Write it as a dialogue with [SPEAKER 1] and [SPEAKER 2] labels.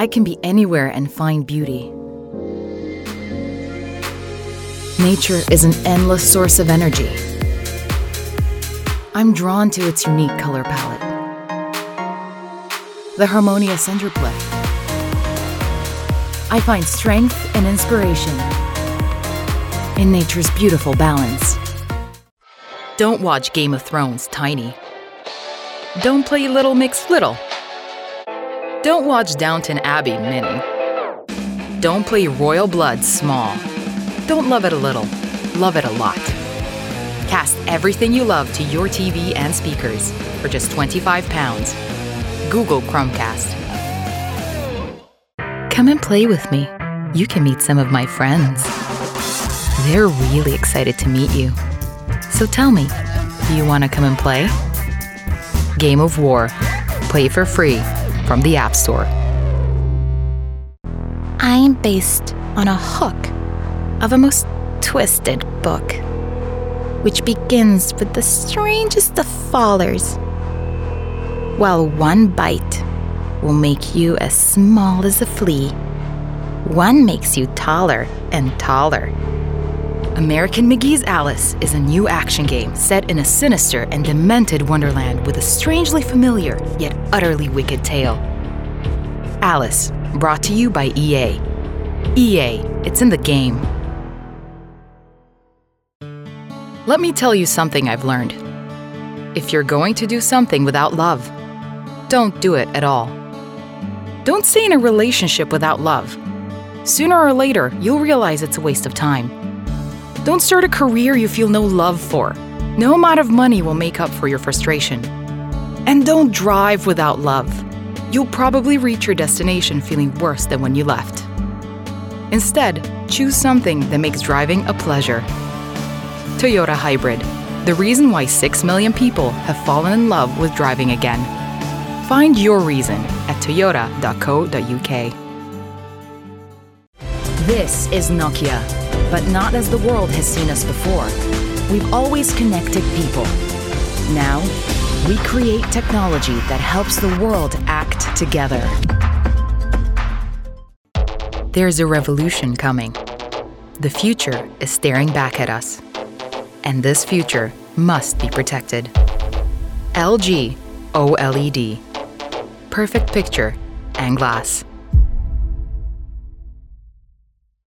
[SPEAKER 1] I can be anywhere and find beauty. Nature is an endless source of energy. I'm drawn to its unique color palette, the harmonious interplay. I find strength and inspiration in nature's beautiful balance. Don't watch Game of Thrones tiny. Don't play Little Mix Little. Don't watch Downton Abbey mini. Don't play Royal Blood small. Don't love it a little, love it a lot. Cast everything you love to your TV and speakers for just £25. Google Chromecast. Come and play with me. You can meet some of my friends. They're really excited to meet you. So tell me, do you want to come and play? Game of War. Play for free from the App Store. I'm based on a hook of a most twisted book, which begins with the strangest of fallers, while one bite will make you as small as a flea. One makes you taller and taller. American McGee's Alice is a new action game set in a sinister and demented wonderland with a strangely familiar yet utterly wicked tale. Alice, brought to you by EA. EA, it's in the game. Let me tell you something I've learned. If you're going to do something without love, don't do it at all. Don't stay in a relationship without love. Sooner or later, you'll realize it's a waste of time. Don't start a career you feel no love for. No amount of money will make up for your frustration. And don't drive without love. You'll probably reach your destination feeling worse than when you left. Instead, choose something that makes driving a pleasure. Toyota Hybrid, the reason why 6 million people have fallen in love with driving again. Find your reason at toyota.co.uk. This is Nokia, but not as the world has seen us before. We've always connected people. Now, we create technology that helps the world act together. There's a revolution coming. The future is staring back at us. And this future must be protected. LG OLED. Perfect picture and glass.